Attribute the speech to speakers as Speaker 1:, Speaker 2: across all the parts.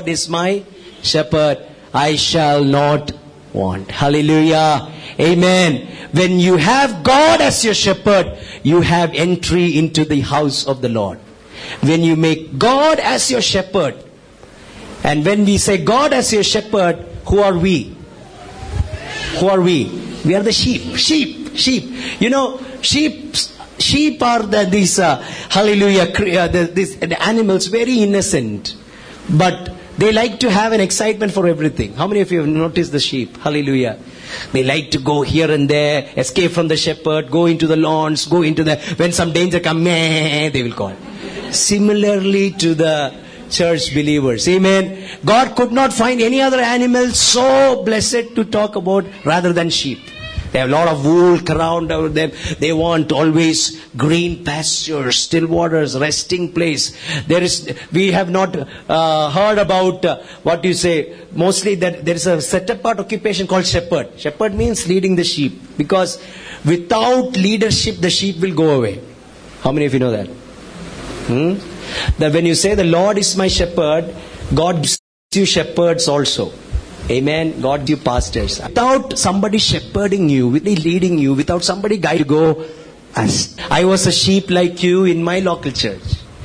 Speaker 1: Lord is my shepherd, I shall not want. Hallelujah. Amen. When you have God as your shepherd, you have entry into the house of the Lord. When you make God as your shepherd, and when we say God as your shepherd, who are we? Who are we? We are the sheep. Sheep. You know, sheep are these animals, very innocent. But they like to have an excitement for everything. How many of you have noticed the sheep? Hallelujah. They like to go here and there, escape from the shepherd, go into the lawns, when some danger comes, they will call. Similarly to the church believers. Amen. God could not find any other animal so blessed to talk about rather than sheep. They have a lot of wool around them. They want always green pastures, still waters, resting place. We have not heard about mostly that there is a set apart occupation called shepherd. Shepherd means leading the sheep. Because without leadership, the sheep will go away. How many of you know that? That when you say the Lord is my shepherd, God gives you shepherds also. Amen. God gives you pastors. Without somebody shepherding you, leading you, without somebody guiding you, go. I was a sheep like you in my local church.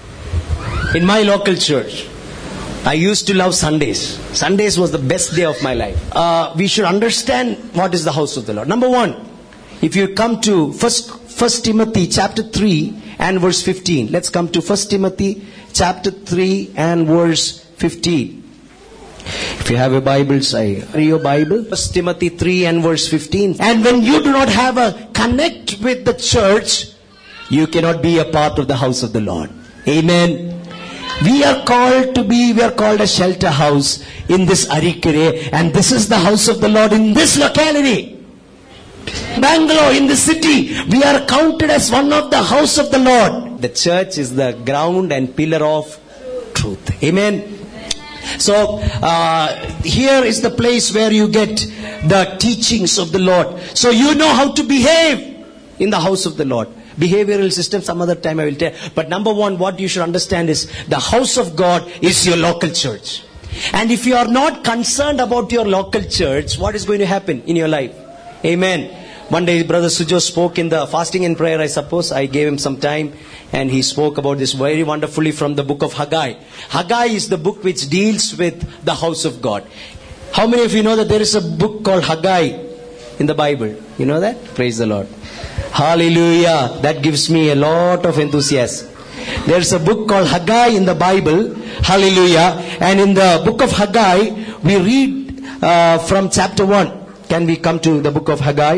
Speaker 1: In my local church, I used to love Sundays. Sundays was the best day of my life. We should understand what is the house of the Lord. Number one, if you come to First Timothy chapter 3 and verse 15. Let's come to 1 Timothy chapter 3 and verse 15. If you have a Bible, read your Bible. 1 Timothy 3 and verse 15. And when you do not have a connect with the church, you cannot be a part of the house of the Lord. Amen. We are called a shelter house in this Arikere, and this is the house of the Lord in this locality. Bangalore, in the city, we are counted as one of the house of the Lord. The church is the ground and pillar of truth. Amen. So, here is the place where you get the teachings of the Lord. So you know how to behave in the house of the Lord. Behavioral system, some other time I will tell. But number one, what you should understand is the house of God is your local church. And if you are not concerned about your local church, what is going to happen in your life? Amen. One day Brother Sujo spoke in the fasting and prayer, I suppose. I gave him some time and he spoke about this very wonderfully from the book of Haggai. Haggai is the book which deals with the house of God. How many of you know that there is a book called Haggai in the Bible? You know that? Praise the Lord. Hallelujah. That gives me a lot of enthusiasm. There's a book called Haggai in the Bible. Hallelujah. And in the book of Haggai, we read from chapter 1. Can we come to the book of Haggai?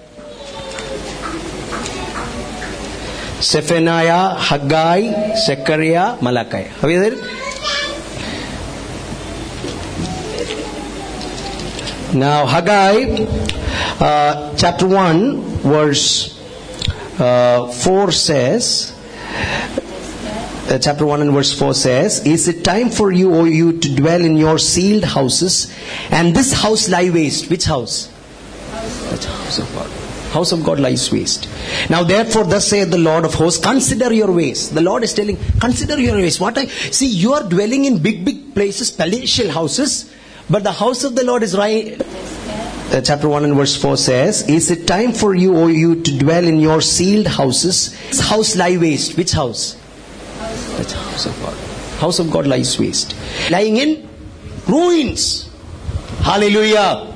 Speaker 1: Zephaniah, Haggai, Zechariah, Malachi. Have you read it? Now Haggai, chapter 1, verse 4 says, chapter 1 and verse 4 says, is it time for you, O you, to dwell in your sealed houses, and this house lie waste? Which house? That's the house of God. House of God lies waste. Now therefore, thus saith the Lord of hosts, consider your ways. The Lord is telling, consider your ways. See, you are dwelling in big places, palatial houses, but the house of the Lord is right. Chapter 1 and verse 4 says, is it time for you, O you, to dwell in your sealed houses? This house lie waste. Which house? That's the house of God. House of God lies waste. Lying in ruins. Hallelujah.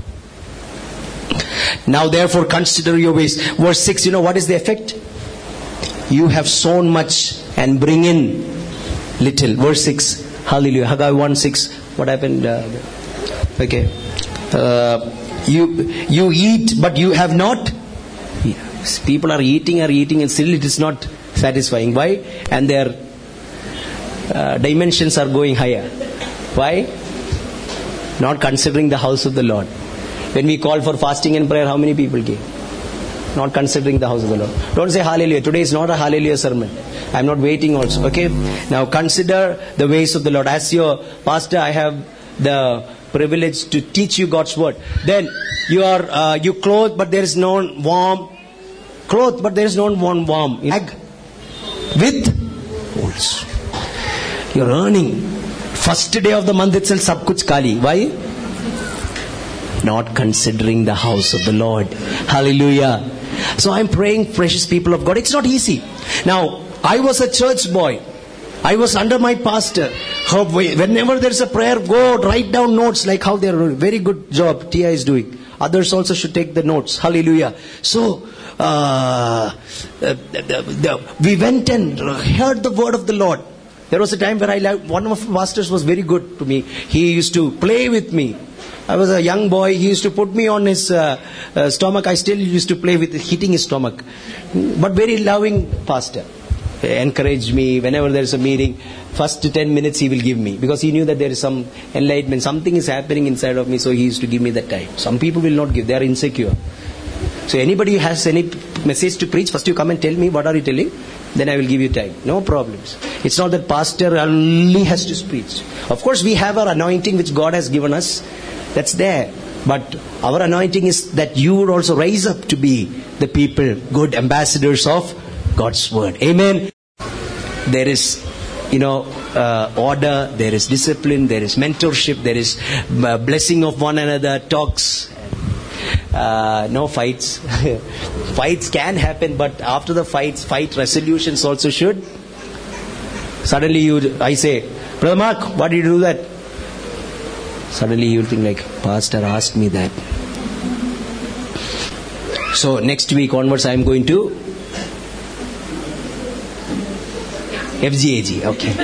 Speaker 1: Now therefore consider your ways. Verse 6, you know what is the effect? You have sown much and bring in little. Verse 6. Hallelujah. Haggai 1:6. What happened? Okay. You eat, but you have not. People are eating and still it is not satisfying. Why? And their dimensions are going higher. Why? Not considering the house of the Lord. When we call for fasting and prayer, how many people came? Not considering the house of the Lord. Don't say hallelujah. Today is not a hallelujah sermon. I am not waiting also. Okay? Now consider the ways of the Lord. As your pastor, I have the privilege to teach you God's word. Then you clothe, but there is no warm. Clothe, but there is no warm. Bag with holes. You're earning First day of the month itself, sab kuch kali. Why? Not considering the house of the Lord. Hallelujah. So I'm praying, precious people of God. It's not easy. Now, I was a church boy. I was under my pastor. Whenever there's a prayer, go write down notes like how they're doing. Very good job Tia is doing. Others also should take the notes. Hallelujah. So, we went and heard the word of the Lord. There was a time where one of the pastors was very good to me. He used to play with me. I was a young boy. He used to put me on his stomach. I still used to play with hitting his stomach. But very loving pastor. Encouraged me whenever there is a meeting. First 10 minutes he will give me, because he knew that there is some enlightenment, something is happening inside of me, so he used to give me that time. Some people will not give, they are insecure. So anybody who has any message to preach, first you come and tell me what are you telling, then I will give you time. No problems. It's not that pastor only has to preach. Of course we have our anointing which God has given us, that's there. But our anointing is that you would also rise up to be the people, good ambassadors of God's word. Amen. There is, order, there is discipline, there is mentorship, there is blessing of one another, talks, no fights. Fights can happen, but after the fight resolutions also should. Suddenly I say, Brother Mark, why did you do that? Suddenly you will think like, Pastor asked me that. So next week onwards I am going to FGAG, okay.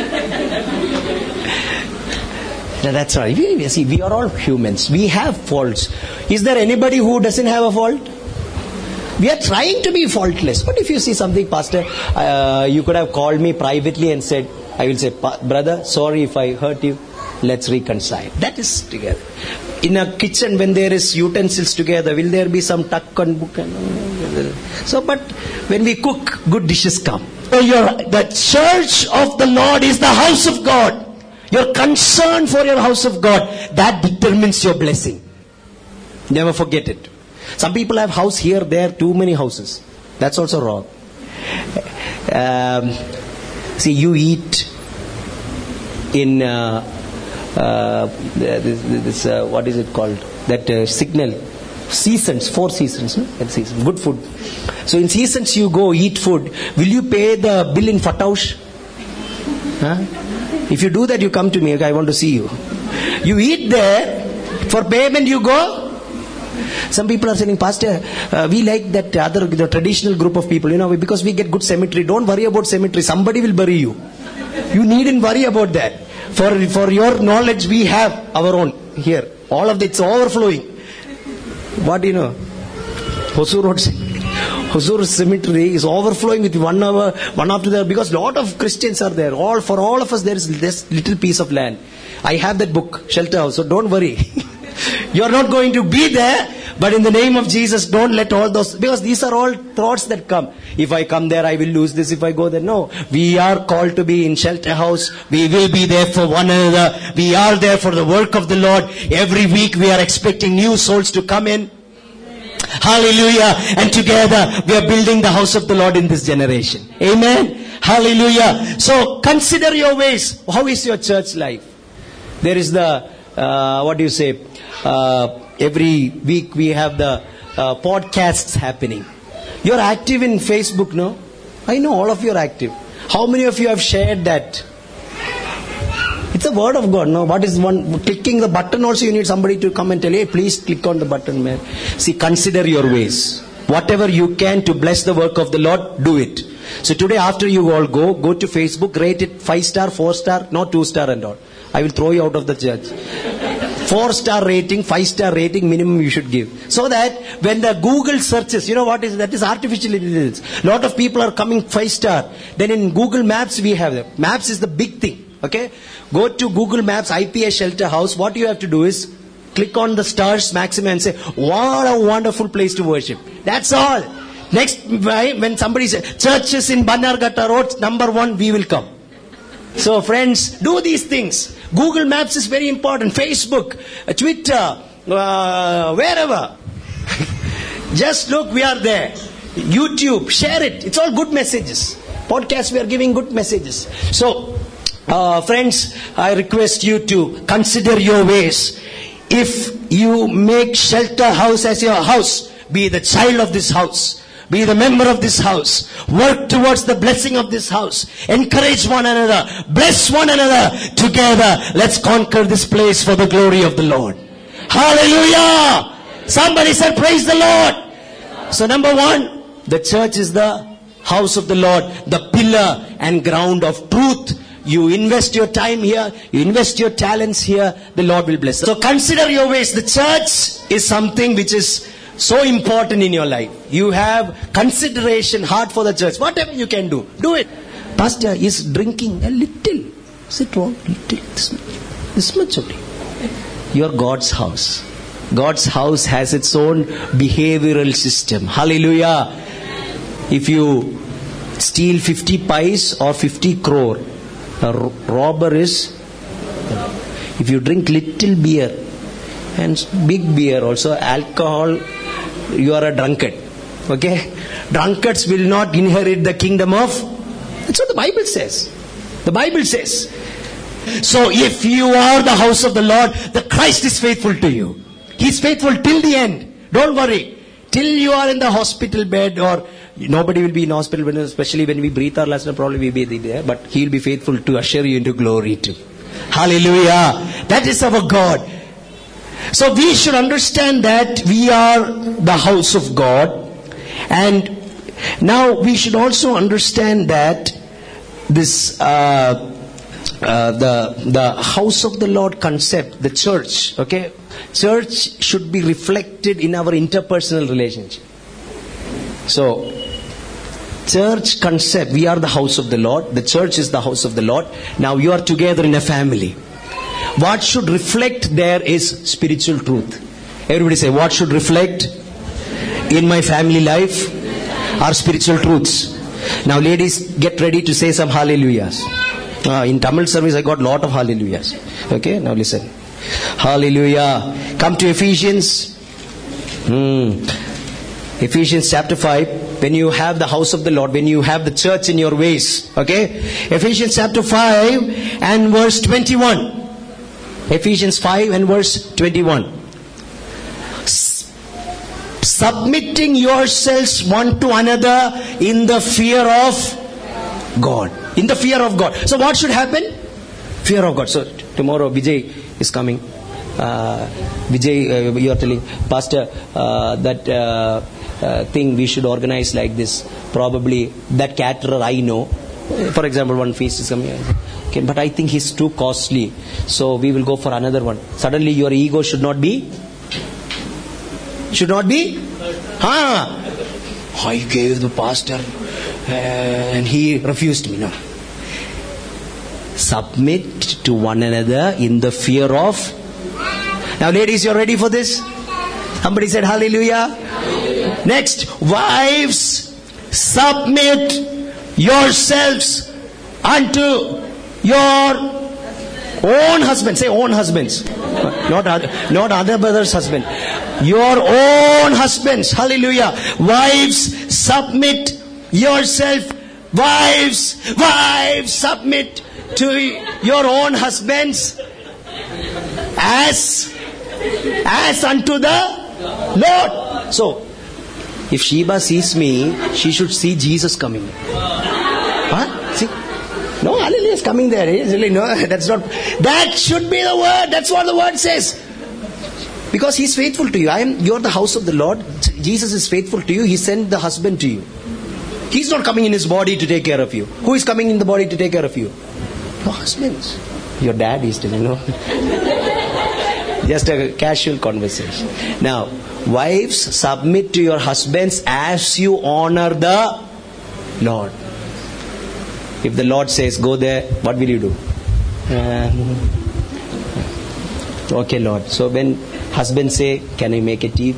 Speaker 1: Now that's right. We are all humans. We have faults. Is there anybody who doesn't have a fault? We are trying to be faultless. But if you see something, Pastor, you could have called me privately and said, I will say, brother, sorry if I hurt you. Let's reconcile. That is together. In a kitchen, when there is utensils together, will there be some tuck and book? So, but when we cook, good dishes come. So the church of the Lord is the house of God. Your concern for your house of God, that determines your blessing. Never forget it. Some people have house here, there, too many houses. That's also wrong. See, you eat in what is it called? That signal. Seasons, 4 seasons, no? That season, good food. So in seasons you go eat food. Will you pay the bill in Fataush? Huh? If you do that, you come to me. Okay, I want to see you. You eat there. For payment you go. Some people are saying, Pastor, we like that the traditional group of people, because we get good cemetery. Don't worry about cemetery. Somebody will bury you. You needn't worry about that. For your knowledge, we have our own here. All of it's overflowing. What do you know? Hosur cemetery is overflowing with one after the other, because a lot of Christians are there. For all of us, there is this little piece of land. I have that book, Shelter House, so don't worry. You are not going to be there, but in the name of Jesus, don't let all those, because these are all thoughts that come. If I come there, I will lose this. If I go there, no. We are called to be in Shelter House. We will be there for one another. We are there for the work of the Lord. Every week we are expecting new souls to come in. Hallelujah. And together we are building the house of the Lord in this generation. Amen. Hallelujah. So consider your ways. How is your church life? There is the, every week we have the podcasts happening. You are active in Facebook, no? I know all of you are active. How many of you have shared that? It's a word of God, no? What is one? Clicking the button also, you need somebody to come and tell, hey, please click on the button, man. See, consider your ways. Whatever you can to bless the work of the Lord, do it. So today after you all go to Facebook, rate it 5-star, 4-star, not 2-star and all. I will throw you out of the church. 4-star rating, 5-star rating minimum you should give. So that when the Google searches, what is that? Is artificial intelligence. Lot of people are coming 5-star. Then in Google Maps we have them. Maps is the big thing. Okay? Go to Google Maps, IPS Shelter House. What you have to do is click on the stars maximum and say, what a wonderful place to worship. That's all. Next, when somebody says, churches in Bannerghatta Road, number 1, we will come. So friends, do these things. Google Maps is very important. Facebook, Twitter, wherever. Just look, we are there. YouTube, share it. It's all good messages. Podcasts, we are giving good messages. So, Friends, I request you to consider your ways. If you make shelter house as your house, be the child of this house, be the member of this house, work towards the blessing of this house, encourage one another, bless one another. Together, let's conquer this place for the glory of the Lord. Hallelujah! Somebody said, praise the Lord. So number one, the church is the house of the Lord, the pillar and ground of truth. You invest your time here, you invest your talents here, the Lord will bless. So consider your ways. The church is something which is so important in your life. You have consideration, heart for the church. Whatever you can do, do it. Pastor is drinking a little. Is it wrong? Little. This much only. You're God's house. God's house has its own behavioral system. Hallelujah. If you steal 50 pies or 50 crore, a robber is, if you drink little beer and big beer also, alcohol, you are a drunkard. Okay? Drunkards will not inherit the kingdom of, that's what the Bible says. The Bible says. So if you are the house of the Lord, the Christ is faithful to you. He is faithful till the end. Don't worry. Till you are in the hospital bed, or nobody will be in hospital, especially when we breathe our last, probably we will be there, but He will be faithful to usher you into glory too. Hallelujah. That is our God. So we should understand that we are the house of God. And now we should also understand that this the house of the Lord concept, the church, okay? Church should be reflected in our interpersonal relationship. So, church concept, we are the house of the Lord. The church is the house of the Lord. Now you are together in a family. What should reflect there is spiritual truth. Everybody say, what should reflect in my family life are spiritual truths. Now ladies, get ready to say some hallelujahs. In Tamil service I got lot of hallelujahs. Okay, now listen. Hallelujah. Come to Ephesians. Ephesians chapter 5. When you have the house of the Lord, when you have the church in your ways. Okay. Ephesians chapter 5 and verse 21. Ephesians 5 and verse 21. Submitting yourselves one to another in the fear of God. In the fear of God. So what should happen? Fear of God. So tomorrow Vijay is coming. Vijay, you are telling Pastor that thing we should organize like this. Probably that caterer I know. For example, one feast is coming. Okay, but I think he's too costly. So we will go for another one. Suddenly your ego should not be. Should not be? I gave the pastor and he refused me. No. Submit to one another in the fear of. Now ladies, you're ready for this? Somebody said hallelujah. Hallelujah. Next, wives, submit yourselves unto your own husband. Say own husbands. Not other brother's husband. Your own husbands. Hallelujah. Wives, submit yourself. Wives, submit to your own husbands as unto the Lord. So, if Sheba sees me, she should see Jesus coming. Huh? See? No, hallelujah is coming there. Really, no, that's not. That should be the word. That's what the word says. Because He is faithful to you. You are the house of the Lord. Jesus is faithful to you. He sent the husband to you. He's not coming in His body to take care of you. Who is coming in the body to take care of you? Your husbands. Your dad is still, Just a casual conversation. Now, wives, submit to your husbands as you honor the Lord. If the Lord says, go there, what will you do? Okay, Lord. So when husbands say, can I make a tea?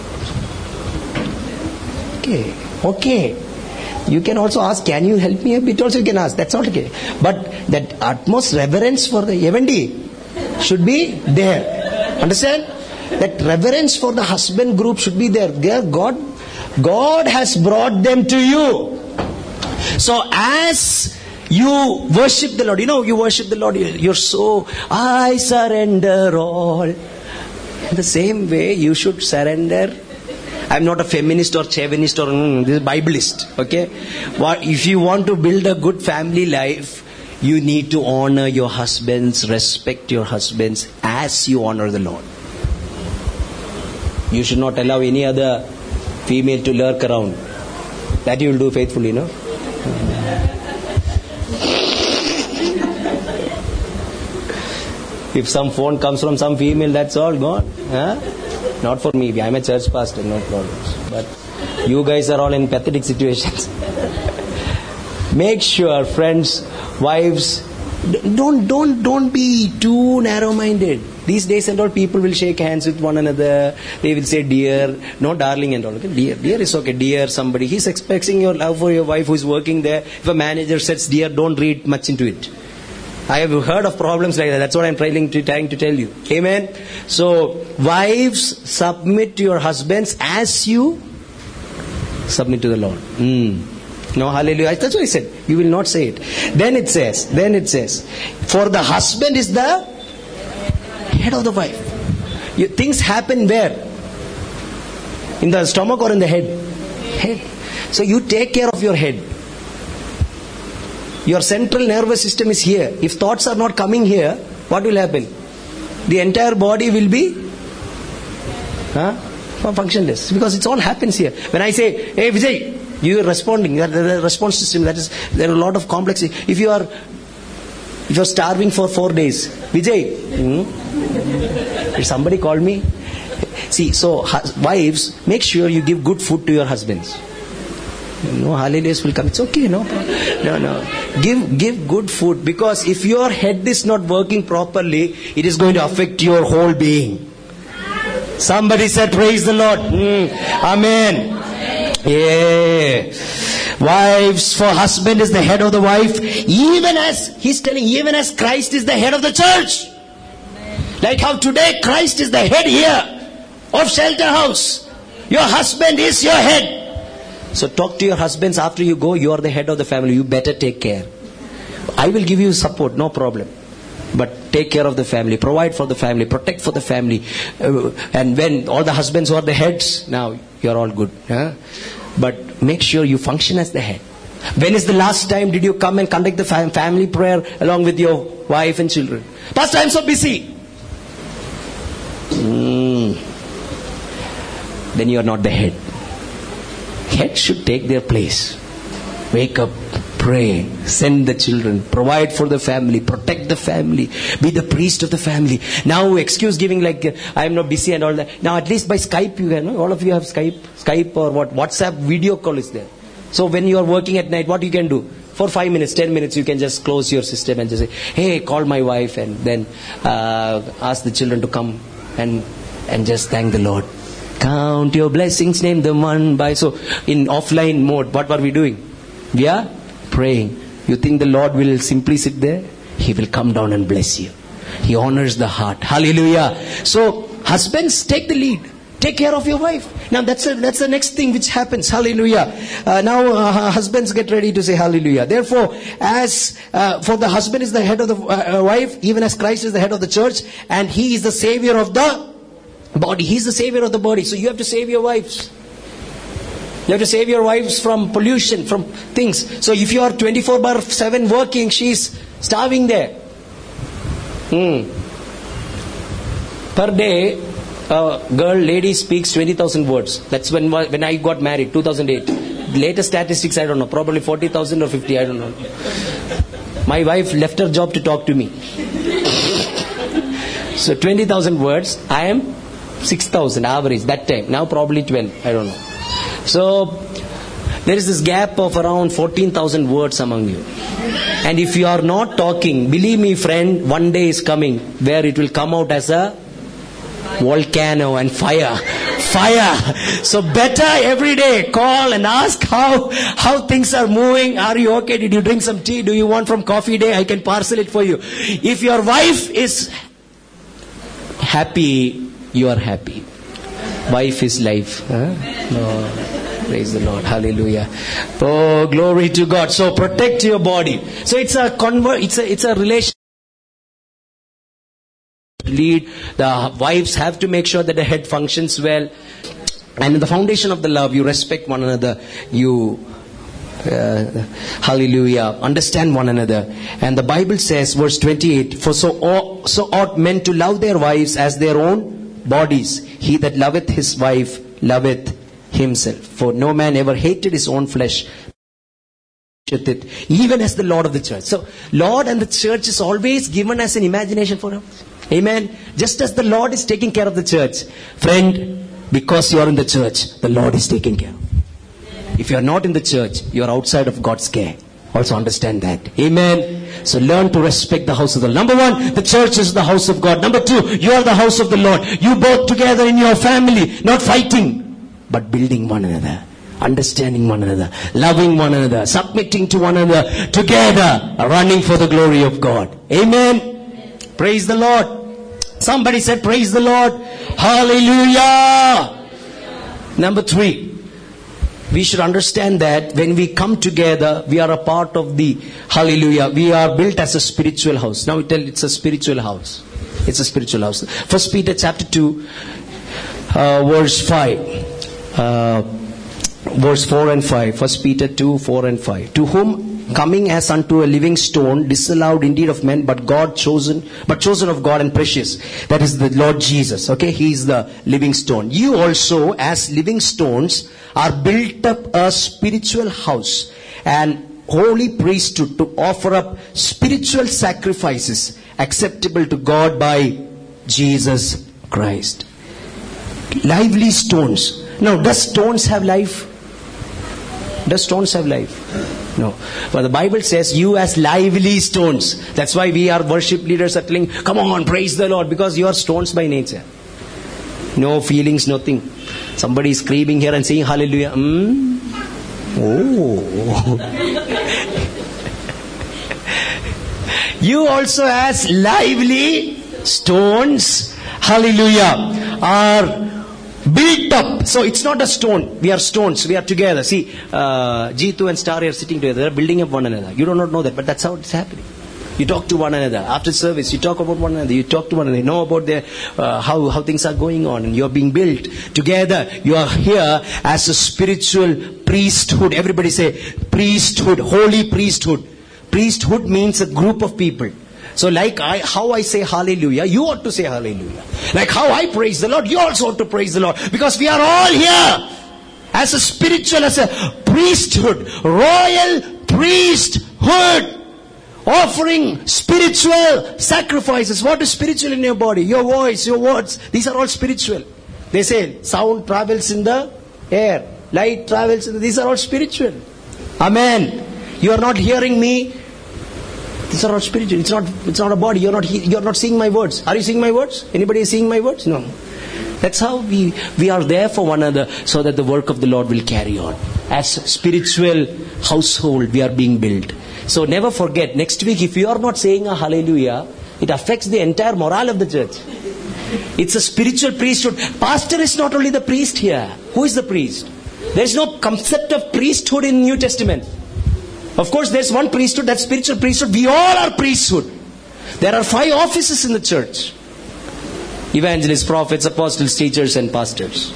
Speaker 1: Okay. You can also ask, can you help me a bit? Also you can ask. That's all okay. But that utmost reverence for the Evendi should be there. Understand? That reverence for the husband group should be there. God has brought them to you. So as You worship the Lord. You worship the Lord. You're so, I surrender all. In the same way, you should surrender. I'm not a feminist or chauvinist or this is Bibleist. Okay? If you want to build a good family life, you need to honor your husbands, respect your husbands as you honor the Lord. You should not allow any other female to lurk around. That you will do faithfully, no? If some phone comes from some female, that's all gone. Huh? Not for me. I'm a church pastor, no problems. But you guys are all in pathetic situations. Make sure, friends, wives, don't be too narrow-minded. These days and all, people will shake hands with one another. They will say dear, no darling and all. Okay? Dear is okay. Dear somebody. He's expecting your love for your wife who is working there. If a manager says dear, don't read much into it. I have heard of problems like that. That's what I'm trying to tell you. Amen. So, wives, submit to your husbands as you submit to the Lord. No, hallelujah. That's what I said. You will not say it. Then it says, for the husband is the head of the wife. Things happen where? In the stomach or in the head? Head. So you take care of your head. Your central nervous system is here. If thoughts are not coming here, what will happen? The entire body will be functionless. Because it all happens here. When I say, hey Vijay, you are responding. The response system, there are a lot of complexity. If you are starving for 4 days, Vijay, did somebody call me? See, so wives, make sure you give good food to your husbands. No holidays will come. It's okay, no. Give good food, because if your head is not working properly, it is going to affect your whole being. Somebody said, praise the Lord. Amen. Yeah. Wives, for husband is the head of the wife, even as he's telling, even as Christ is the head of the church. Like how today Christ is the head here of Shelter House. Your husband is your head. So talk to your husbands after you go. You are the head of the family. You better take care. I will give you support, no problem. But take care of the family. Provide for the family. Protect for the family. And when all the husbands who are the heads, now you're all good. Huh? But make sure you function as the head. When is the last time did you come and conduct the family prayer along with your wife and children? Pastor, I'm so busy. Then you are not the head. Heads should take their place. Wake up, pray, send the children, provide for the family, protect the family, be the priest of the family. Now excuse giving like I am not busy and all that. Now at least by Skype you can, all of you have Skype or what, WhatsApp video call is there. So when you are working at night, what you can do? For 5 minutes, 10 minutes, you can just close your system and just say, hey, call my wife, and then ask the children to come and just thank the Lord. Count your blessings, name them one by. So in offline mode, what were we doing? We are praying. You think the Lord will simply sit there? He will come down and bless you. He honors the heart. Hallelujah. So husbands, take the lead. Take care of your wife. Now that's the next thing which happens. Hallelujah. Now husbands, get ready to say hallelujah. Therefore, as for the husband is the head of the wife, even as Christ is the head of the church, and he is the savior of the body. He's the savior of the body. So you have to save your wives. You have to save your wives from pollution, from things. So if you are 24/7 working, she's starving there. Per day, a lady speaks 20,000 words. That's when I got married, 2008. Latest statistics, I don't know. Probably 40,000 or 50, I don't know. My wife left her job to talk to me. So 20,000 words. I am 6,000 average that time. Now probably 12. I don't know. So there is this gap of around 14,000 words among you. And if you are not talking, believe me friend, one day is coming where it will come out as a volcano and fire. So better every day call and ask how things are moving. Are you okay? Did you drink some tea? Do you want from coffee day? I can parcel it for you. If your wife is happy, you are happy. Wife is life. Huh? No. Praise the Lord. Hallelujah. Oh, glory to God. So protect your body. So it's a relation. Lead. The wives have to make sure that the head functions well. And in the foundation of the love, you respect one another. You hallelujah, understand one another. And the Bible says, verse 28, for so ought men to love their wives as their own bodies. He that loveth his wife loveth himself. For no man ever hated his own flesh, it, even as the Lord of the church. So Lord and the church is always given as an imagination for us. Amen. Just as the Lord is taking care of the church. Friend, because you are in the church, the Lord is taking care. If you are not in the church, you are outside of God's care. Also understand that. Amen. So learn to respect the house of the Lord. Number one, the church is the house of God. Number two, you are the house of the Lord. You both together in your family, not fighting, but building one another, understanding one another, loving one another, submitting to one another, together, running for the glory of God. Amen. Praise the Lord. Somebody said, praise the Lord. Hallelujah. Number three, we should understand that when we come together, we are a part of the, hallelujah, we are built as a spiritual house. Now we tell it's a spiritual house. It's a spiritual house. 1 Peter chapter 2, verse 5. Verse 4 and 5. 1 Peter 2, 4 and 5. To whom coming as unto a living stone, disallowed indeed of men, but chosen of God and precious. That is the Lord Jesus. Okay, He is the living stone. You also, as living stones, are built up a spiritual house and holy priesthood to offer up spiritual sacrifices acceptable to God by Jesus Christ. Lively stones. Now, does stones have life? Does stones have life? No. But the Bible says you as lively stones. That's why we are worship leaders are telling, come on, praise the Lord, because you are stones by nature. No feelings, nothing. Somebody is screaming here and saying hallelujah. Oh. You also as lively stones, hallelujah, are built up. So it's not a stone. We are stones. We are together. See, Jitu and Star are sitting together. They are building up one another. You do not know that, but that's how it's happening. You talk to one another. After service, you talk about one another. You talk to one another. You know about their, how things are going on. And you are being built together. You are here as a spiritual priesthood. Everybody say priesthood. Holy priesthood. Priesthood means a group of people. So like how I say hallelujah, you ought to say hallelujah. Like how I praise the Lord, you also ought to praise the Lord. Because we are all here as a spiritual, as a priesthood, royal priesthood, offering spiritual sacrifices. What is spiritual in your body? Your voice, your words, these are all spiritual. They say sound travels in the air, light travels in the, these are all spiritual. Amen. You are not hearing me. These are all spiritual. It's not a body. You're not seeing my words. Are you seeing my words? Anybody is seeing my words? No. That's how we are there for one another, so that the work of the Lord will carry on. As a spiritual household, we are being built. So never forget, next week if you are not saying a hallelujah, it affects the entire morale of the church. It's a spiritual priesthood. Pastor is not only the priest here. Who is the priest? There is no concept of priesthood in New Testament. Of course, there's one priesthood, that's spiritual priesthood. We all are priesthood. There are 5 offices in the church: evangelists, prophets, apostles, teachers, and pastors.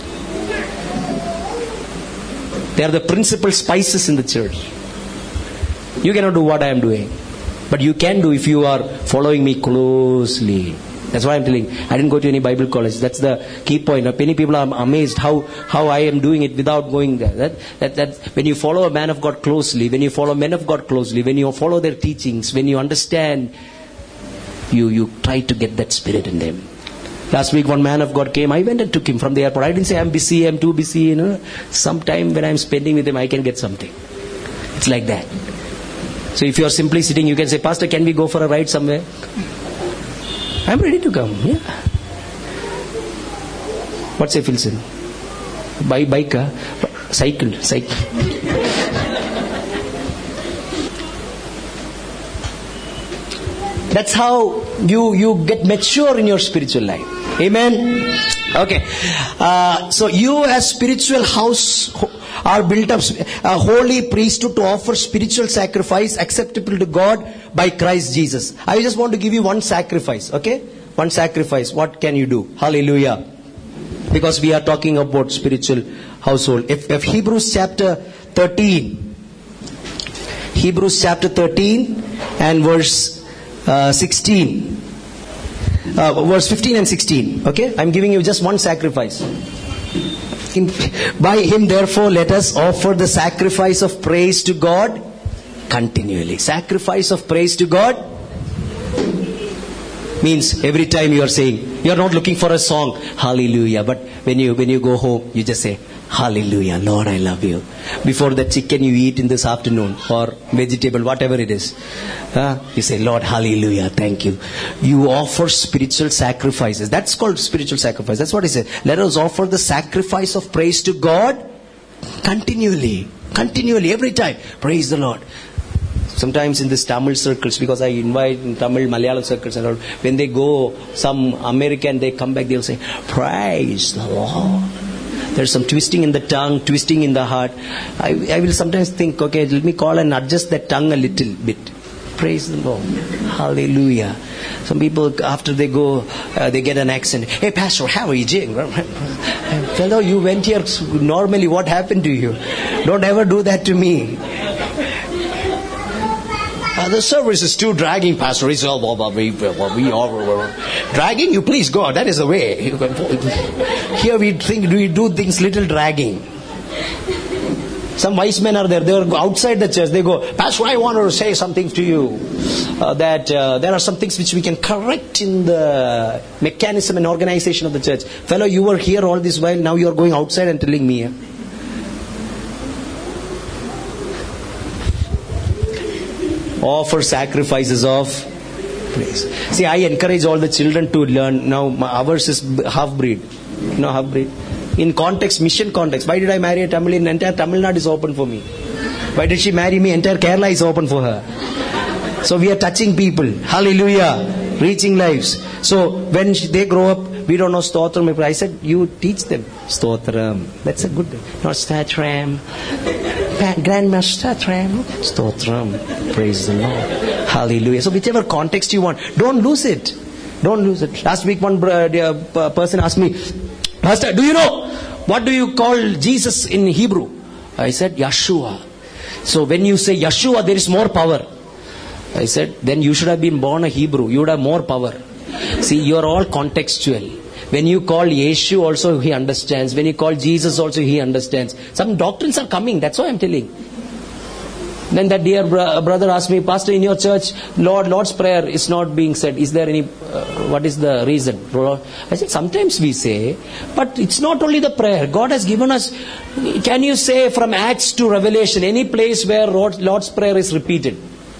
Speaker 1: They are the principal spices in the church. You cannot do what I am doing, but you can do if you are following me closely. That's why I'm telling. I didn't go to any Bible college. That's the key point. Many people are amazed how I am doing it without going there. That when you follow a man of God closely, when you follow men of God closely, when you follow their teachings, when you understand, you try to get that spirit in them. Last week one man of God came. I went and took him from the airport. I didn't say I'm busy, I'm too busy. You know, sometime when I'm spending with him, I can get something. It's like that. So if you are simply sitting, you can say, Pastor, can we go for a ride somewhere? I'm ready to come. Yeah. What say, Philson? Bike? Cycle. That's how you get mature in your spiritual life. Amen. Okay. So you as spiritual house are built up a holy priesthood to offer spiritual sacrifice acceptable to God by Christ Jesus. I just want to give you one sacrifice. Okay? One sacrifice. What can you do? Hallelujah. Because we are talking about spiritual household. If Hebrews chapter 13. Hebrews chapter 13 and verse 16. Verse 15 and 16. Okay? I'm giving you just one sacrifice. By him therefore let us offer the sacrifice of praise to God continually. Sacrifice of praise to God means every time you are saying, you are not looking for a song, hallelujah, but when you go home, you just say, hallelujah, Lord, I love you. Before the chicken you eat in this afternoon, or vegetable, whatever it is, you say, Lord, hallelujah, thank you. You offer spiritual sacrifices. That's called spiritual sacrifice. That's what he said. Let us offer the sacrifice of praise to God continually, every time. Praise the Lord. Sometimes in this Tamil circles, because I invite in Tamil, Malayalam circles and all, when they go, some American, they come back, they'll say, praise the Lord. There's some twisting in the tongue, twisting in the heart. I will sometimes think, okay, let me call and adjust that tongue a little bit. Praise the Lord. Hallelujah. Some people, after they go, they get an accent. Hey, Pastor, how are you doing? Fellow, you went here normally. What happened to you? Don't ever do that to me. The service is too dragging, Pastor. It's all dragging. You please God. That is the way. Here we do things little dragging. Some wise men are there. They are outside the church. They go, Pastor, I want to say something to you. That there are some things which we can correct in the mechanism and organization of the church. Fellow, you were here all this while. Now you are going outside and telling me. Offer sacrifices of praise. See, I encourage all the children to learn. Now, ours is half-breed. You know, half-breed. In context, mission context. Why did I marry a Tamilian? Entire Tamil Nadu is open for me. Why did she marry me? Entire Kerala is open for her. So we are touching people. Hallelujah. Reaching lives. So when they grow up, we don't know Stotram. I said, you teach them Stotram. That's a good thing. Not Statram. Grandmaster Stotram. Praise the Lord. Hallelujah. So whichever context you want, don't lose it. Don't lose it. Last week one person asked me, Pastor, do you know what do you call Jesus in Hebrew? I said Yeshua. So when you say Yeshua, there is more power. I said, then you should have been born a Hebrew. You would have more power. See, you are all contextual. When you call Yeshu also he understands. When you call Jesus also he understands. Some doctrines are coming. That's why I'm telling. Then that dear brother asked me, Pastor, in your church, Lord's Prayer is not being said. Is there any, what is the reason? I said, sometimes we say, but it's not only the prayer. God has given us, can you say from Acts to Revelation, any place where Lord's Prayer is repeated?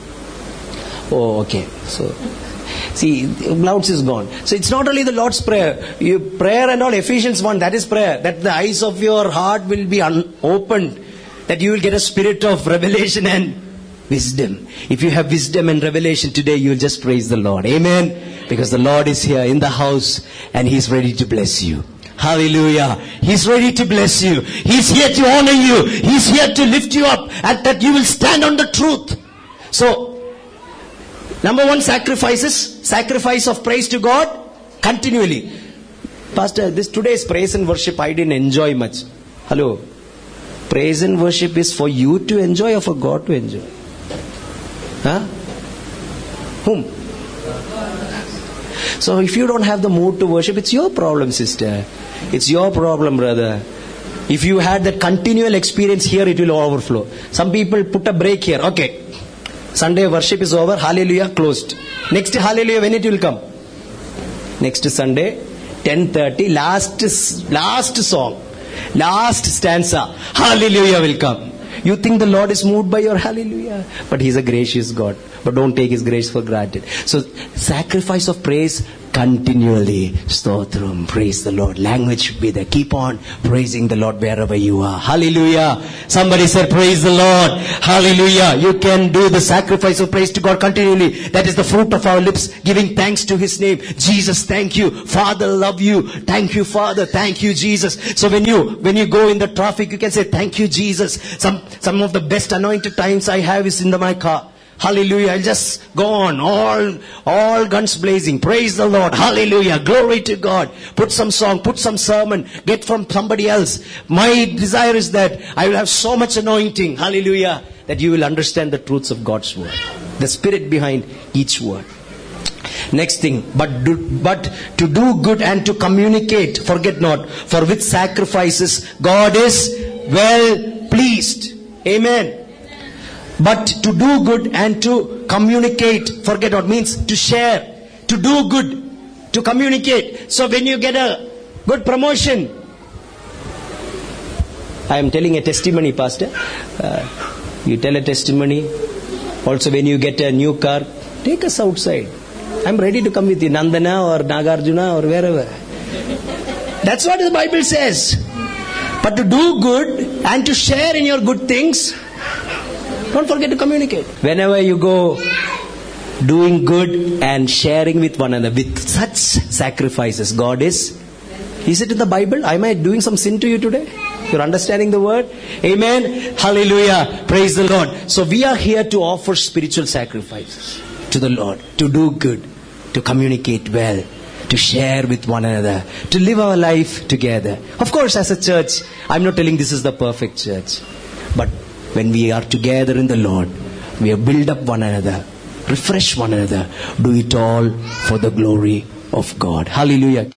Speaker 1: Oh, okay. So, see, Louds is gone. So it's not only the Lord's Prayer. Prayer and all, Ephesians 1, that is prayer. That the eyes of your heart will be opened. That you will get a spirit of revelation and wisdom. If you have wisdom and revelation today, you will just praise the Lord. Amen. Because the Lord is here in the house and He's ready to bless you. Hallelujah. He's ready to bless you. He's here to honor you. He's here to lift you up and that you will stand on the truth. So, number one, sacrifice of praise to God continually. Pastor, today's praise and worship I didn't enjoy much. Hello. Praise and worship is for you to enjoy or for God to enjoy? Huh? Whom? So if you don't have the mood to worship, it's your problem, sister. It's your problem, brother. If you had that continual experience here, it will overflow. Some people put a break here. Okay. Sunday worship is over. Hallelujah, closed. Next hallelujah, when it will come? Next Sunday, 10:30, last song. Last stanza. Hallelujah will come. You think the Lord is moved by your hallelujah. But He's a gracious God. But don't take His grace for granted. So sacrifice of praise continually. Stotram. Praise the Lord. Language should be there. Keep on praising the Lord wherever you are. Hallelujah. Somebody said, praise the Lord. Hallelujah. You can do the sacrifice of praise to God continually. That is the fruit of our lips, giving thanks to His name. Jesus, thank you. Father, love you. Thank you, Father. Thank you, Jesus. So when you go in the traffic, you can say, thank you, Jesus. Some of the best anointed times I have is in my car. Hallelujah. I'll just go on. All guns blazing. Praise the Lord. Hallelujah. Glory to God. Put some song, put some sermon, get from somebody else. My desire is that I will have so much anointing. Hallelujah. That you will understand the truths of God's word. The spirit behind each word. Next thing, but to do good and to communicate, forget not, for with sacrifices God is well pleased. Amen. But to do good and to communicate, forget what means to share, to do good, to communicate. So when you get a good promotion, I am telling a testimony, Pastor. You tell a testimony. Also when you get a new car, take us outside. I am ready to come with you, Nandana or Nagarjuna or wherever. That's what the Bible says. But to do good and to share in your good things, don't forget to communicate. Whenever you go doing good and sharing with one another with such sacrifices, God is it in the Bible? Am I doing some sin to you today? You're understanding the word? Amen. Hallelujah. Praise the Lord. So we are here to offer spiritual sacrifices to the Lord, to do good, to communicate well, to share with one another, to live our life together. Of course, as a church, I'm not telling this is the perfect church, but when we are together in the Lord, we build up one another, refresh one another, do it all for the glory of God. Hallelujah.